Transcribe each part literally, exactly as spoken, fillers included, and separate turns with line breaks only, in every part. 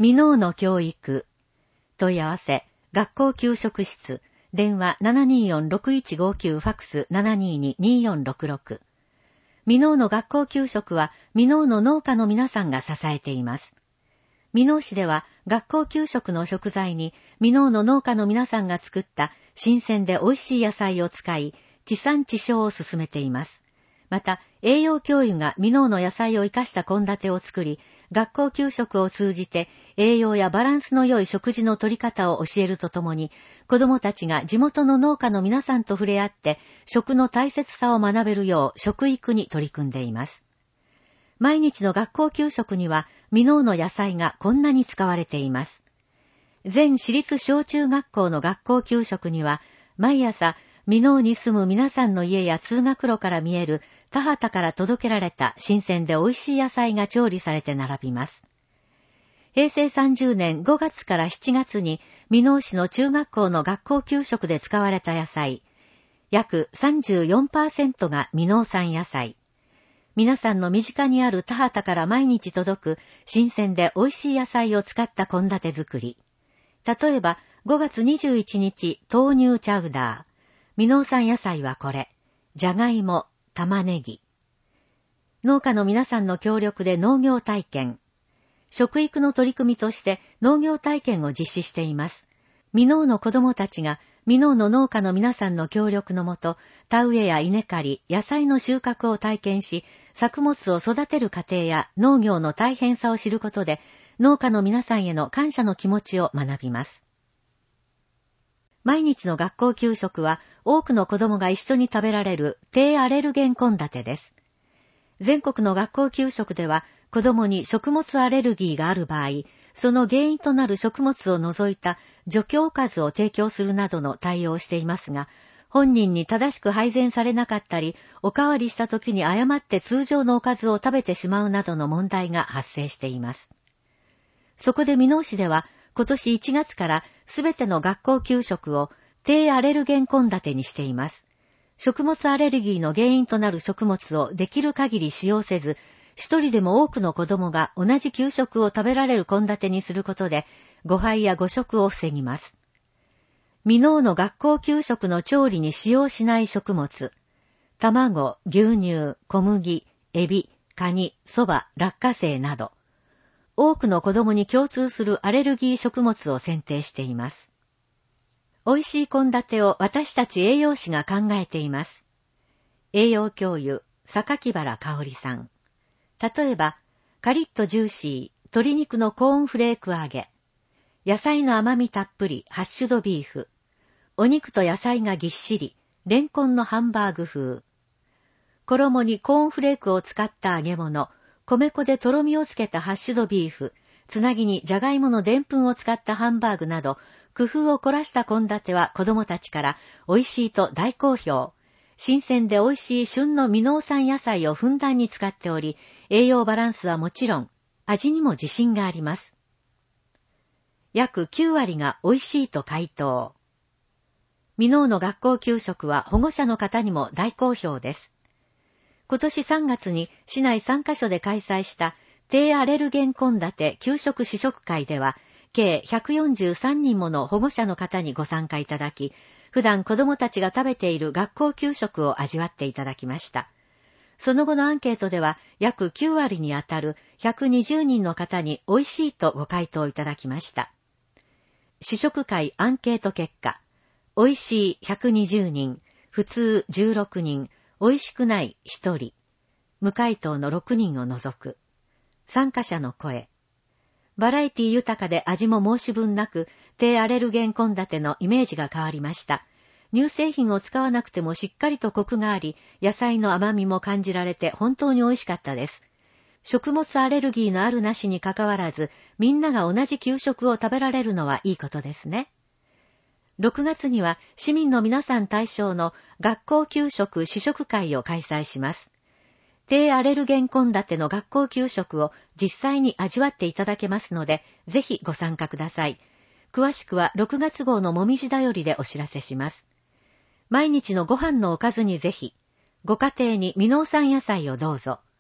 未納の教育。問い合わせ、学校給食室、電話 ななにーよんろくいちごきゅう ファックス ななにーに にーよんろくろく。未納の学校給食は未納の農家の皆さんが支えています。未納市では学校給食の食材に未納の農家の皆さんが作った新鮮で美味しい野菜を使い、地産地消を進めています。また、栄養教諭が未納の野菜を生かした献立を作り、学校給食を通じて栄養やバランスの良い食事の取り方を教えるとともに、子どもたちが地元の農家の皆さんと触れ合って食の大切さを学べるよう食育に取り組んでいます。毎日の学校給食には未納の野菜がこんなに使われています。全私立小中学校の学校給食には毎朝未納に住む皆さんの家や通学路から見える田畑から届けられた新鮮で美味しい野菜が調理されて並びます。へいせいさんじゅうねんごがつからしちがつに未納市の中学校の学校給食で使われた野菜、約 さんじゅうよんパーセント が未納産野菜。皆さんの身近にある田畑から毎日届く新鮮で美味しい野菜を使った献立作り。例えばごがつにじゅういちにち豆乳チャウダー。未納産野菜はこれ。じゃがいも、玉ねぎ。農家の皆さんの協力で農業体験。食育の取り組みとして農業体験を実施しています。未納の子どもたちが未納の農家の皆さんの協力のもと、田植えや稲刈り、野菜の収穫を体験し、作物を育てる過程や農業の大変さを知ることで、農家の皆さんへの感謝の気持ちを学びます。毎日の学校給食は多くの子どもが一緒に食べられる低アレルゲン献立です。全国の学校給食では子どもに食物アレルギーがある場合、その原因となる食物を除いた除去おかずを提供するなどの対応をしていますが、本人に正しく配膳されなかったり、おかわりした時に誤って通常のおかずを食べてしまうなどの問題が発生しています。そこで未納市では今年いちがつからすべての学校給食を低アレルゲン献立にしています。食物アレルギーの原因となる食物をできる限り使用せず、一人でも多くの子供が同じ給食を食べられる献立にすることで、誤配や誤食を防ぎます。未納の学校給食の調理に使用しない食物、卵、牛乳、小麦、エビ、カニ、そば、落花生など、多くの子供に共通するアレルギー食物を選定しています。美味しい献立を私たち栄養士が考えています。栄養教諭、榊原香織さん。例えば、カリッとジューシー、鶏肉のコーンフレーク揚げ、野菜の甘みたっぷり、ハッシュドビーフ、お肉と野菜がぎっしり、レンコンのハンバーグ風、衣にコーンフレークを使った揚げ物、米粉でとろみをつけたハッシュドビーフ、つなぎにじゃがいものでんぷんを使ったハンバーグなど、工夫を凝らした献立は子供たちから美味しいと大好評。新鮮で美味しい旬の未納産野菜をふんだんに使っており、栄養バランスはもちろん、味にも自信があります。約きゅうわりが美味しいと回答。未納の学校給食は保護者の方にも大好評です。今年さんがつに市内さんカ所で開催した低アレルゲン献立給食試食会では、計ひゃくよんじゅうさんにんもの保護者の方にご参加いただき、普段子どもたちが食べている学校給食を味わっていただきました。その後のアンケートでは約きゅうわりにあたるひゃくにじゅうにんの方に美味しいとご回答いただきました。試食会アンケート結果、美味しいひゃくにじゅうにん、普通じゅうろくにん、美味しくないひとり、無回答のろくにんを除く。参加者の声。バラエティ豊かで味も申し分なく、低アレルゲン献立のイメージが変わりました。乳製品を使わなくてもしっかりとコクがあり、野菜の甘みも感じられて本当に美味しかったです。食物アレルギーのあるなしにかかわらず、みんなが同じ給食を食べられるのはいいことですね。ろくがつには市民の皆さん対象の学校給食試食会を開催します。低アレルゲン献立の学校給食を実際に味わっていただけますので、ぜひご参加ください。詳しくはろくがつ号のもみじだよりでお知らせします。毎日のご飯のおかずにぜひ、ご家庭に未納産野菜をどうぞ。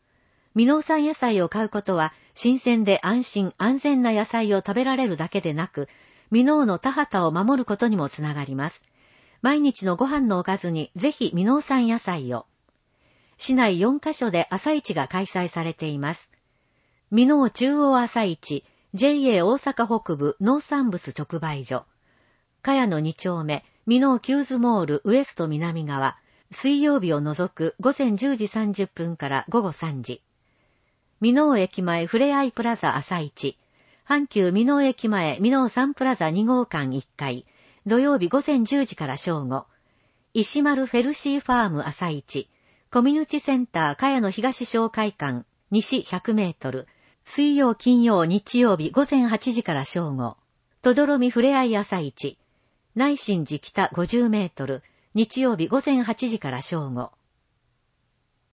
未農産野菜を買うことは、新鮮で安心安全な野菜を食べられるだけでなく、未農の田畑を守ることにもつながります。毎日のご飯のおかずにぜひ未農産野菜を。市内よんカ所で朝市が開催されています。未農中央朝市、ジェイエー 大阪北部農産物直売所。茅野に丁目、未農キューズモールウエスト南側。水曜日を除く午前じゅうじさんじゅっぷんから午後さんじ。未農駅前ふれあいプラザ朝市。阪急未農駅前未農サンプラザに号館いっかい。土曜日午前じゅうじから正午。石丸フェルシーファーム朝市。コミュニティセンター茅野東商会館西ひゃくメートル。水曜金曜日曜日午前はちじから正午。とどろみふれあい朝市。内新寺北ごじゅうメートル。日曜日午前はちじから正午。